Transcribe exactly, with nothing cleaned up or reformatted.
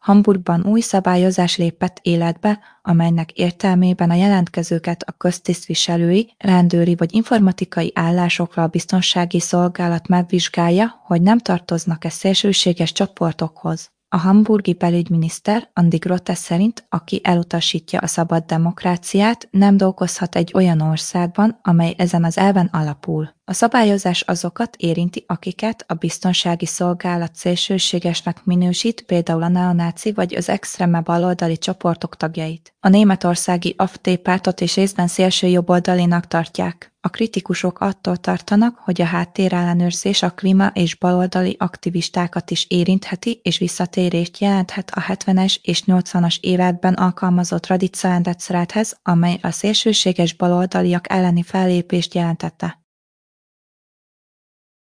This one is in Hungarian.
Hamburgban új szabályozás lépett életbe, amelynek értelmében a jelentkezőket a köztisztviselői, rendőri vagy informatikai állásokra a biztonsági szolgálat megvizsgálja, hogy nem tartoznak-e szélsőséges csoportokhoz. A hamburgi belügyminiszter Andi Grote szerint, aki elutasítja a szabad demokráciát, nem dolgozhat egy olyan országban, amely ezen az elven alapul. A szabályozás azokat érinti, akiket a biztonsági szolgálat szélsőségesnek minősít, például a neonáci vagy az extreme baloldali csoportok tagjait. A németországi á ef dé pártot és részben szélső jobboldalinak tartják. A kritikusok attól tartanak, hogy a háttérellenőrzés a klíma- és baloldali aktivistákat is érintheti és visszatérést jelenthet a hetvenes és nyolcvanas években alkalmazott radikálrendszerhez, amely a szélsőséges baloldaliak elleni fellépést jelentette.